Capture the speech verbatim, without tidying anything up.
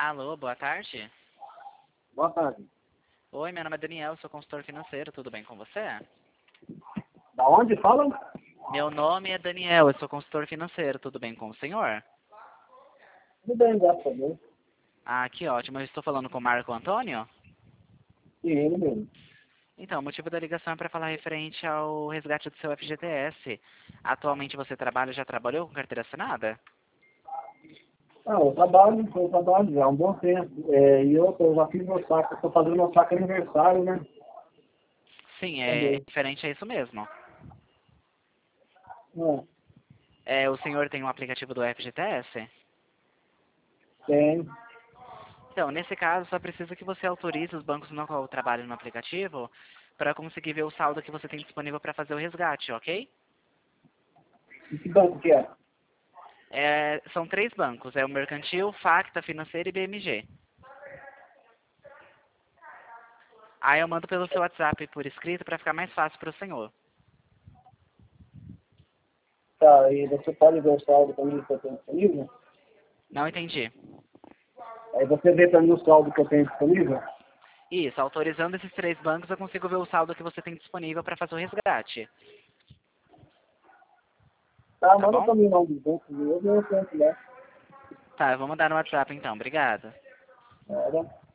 Alô, boa tarde. Boa tarde. Oi, meu nome é Daniel, sou consultor financeiro, tudo bem com você? Da onde fala? Meu nome é Daniel, eu sou consultor financeiro, tudo bem com o senhor? Tudo bem, graças a Deus. Ah, que ótimo, eu estou falando com o Marco Antônio? E ele mesmo. Então, o motivo da ligação é para falar referente ao resgate do seu F G T S. Atualmente você trabalha, já trabalhou com carteira assinada? Ah, eu trabalho, eu trabalho já há um bom tempo. É, e eu, eu já fiz meu saco, estou fazendo meu saco aniversário, né? Sim, é Também. referente a isso mesmo. É, É, o senhor tem um aplicativo do F G T S? tem. Então, nesse caso, só precisa que você autorize os bancos no qual trabalha no aplicativo para conseguir ver o saldo que você tem disponível para fazer o resgate, ok? E que banco que é? É, são três bancos, é o Mercantil, Facta, Financeira e B M G. Aí eu mando pelo seu WhatsApp por escrito para ficar mais fácil para o senhor. Tá, e você pode ver o saldo para mim que eu tenho disponível? Não entendi. Aí você vê para mim o saldo que eu tenho disponível? Isso, autorizando esses três bancos eu consigo ver o saldo que você tem disponível para fazer o resgate. Tá, Tá manda bom? para mim o nome dos bancos e eu vou tenho lá. Tá, eu vou mandar no WhatsApp então, obrigado. Tá,